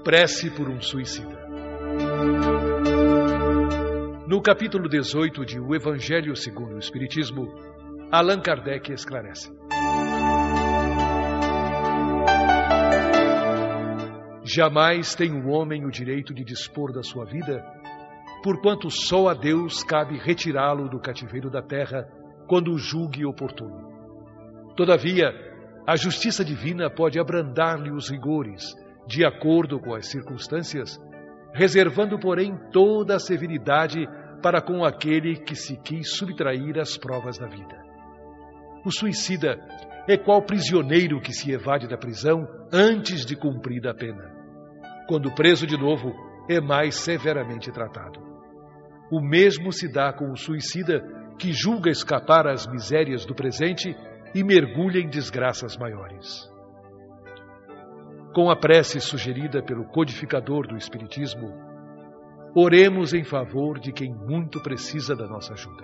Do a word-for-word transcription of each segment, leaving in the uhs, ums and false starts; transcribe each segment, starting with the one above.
Prece por um suicida. No capítulo dezoito de O Evangelho segundo o Espiritismo, Allan Kardec esclarece: jamais tem o homem o direito de dispor da sua vida, porquanto só a Deus cabe retirá-lo do cativeiro da terra quando o julgue oportuno. Todavia, a justiça divina pode abrandar-lhe os rigores, de acordo com as circunstâncias, reservando, porém, toda a severidade para com aquele que se quis subtrair às provas da vida. O suicida é qual prisioneiro que se evade da prisão antes de cumprida a pena. Quando preso de novo, é mais severamente tratado. O mesmo se dá com o suicida que julga escapar às misérias do presente e mergulha em desgraças maiores. Com a prece sugerida pelo codificador do Espiritismo, oremos em favor de quem muito precisa da nossa ajuda.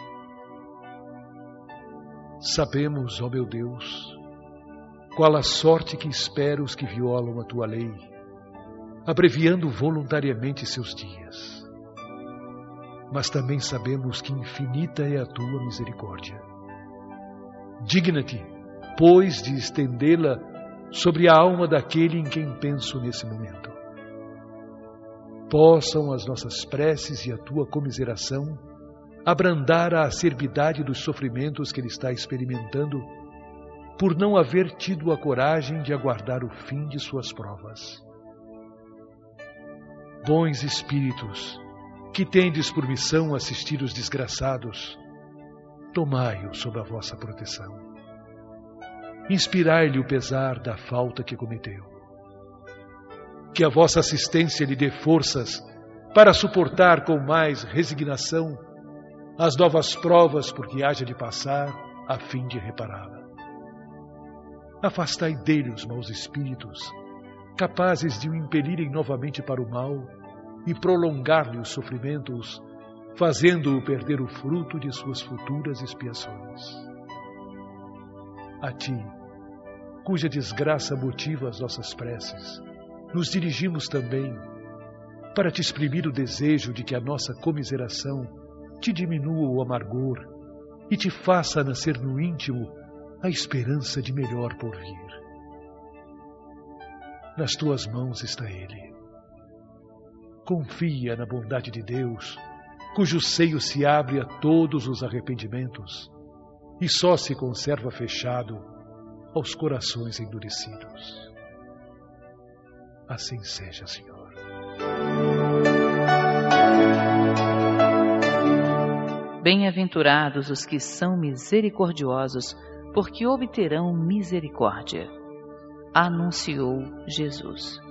Sabemos, ó meu Deus, qual a sorte que espera os que violam a tua lei, abreviando voluntariamente seus dias. Mas também sabemos que infinita é a tua misericórdia. Digna-te, pois, de estendê-la sobre a alma daquele em quem penso nesse momento. Possam as nossas preces e a tua comiseração abrandar a acerbidade dos sofrimentos que ele está experimentando por não haver tido a coragem de aguardar o fim de suas provas. Bons espíritos, que tendes por missão assistir os desgraçados, tomai-o sob a vossa proteção. Inspirai-lhe o pesar da falta que cometeu. Que a vossa assistência lhe dê forças para suportar com mais resignação as novas provas por que haja de passar a fim de repará-la. Afastai dele os maus espíritos, capazes de o impelirem novamente para o mal e prolongar-lhe os sofrimentos, fazendo-o perder o fruto de suas futuras expiações. A ti, cuja desgraça motiva as nossas preces, nos dirigimos também para te exprimir o desejo de que a nossa comiseração te diminua o amargor e te faça nascer no íntimo a esperança de melhor por vir. Nas tuas mãos está ele. Confia na bondade de Deus, cujo seio se abre a todos os arrependimentos e só se conserva fechado aos corações endurecidos. Assim seja, Senhor. Bem-aventurados os que são misericordiosos, porque obterão misericórdia. Anunciou Jesus.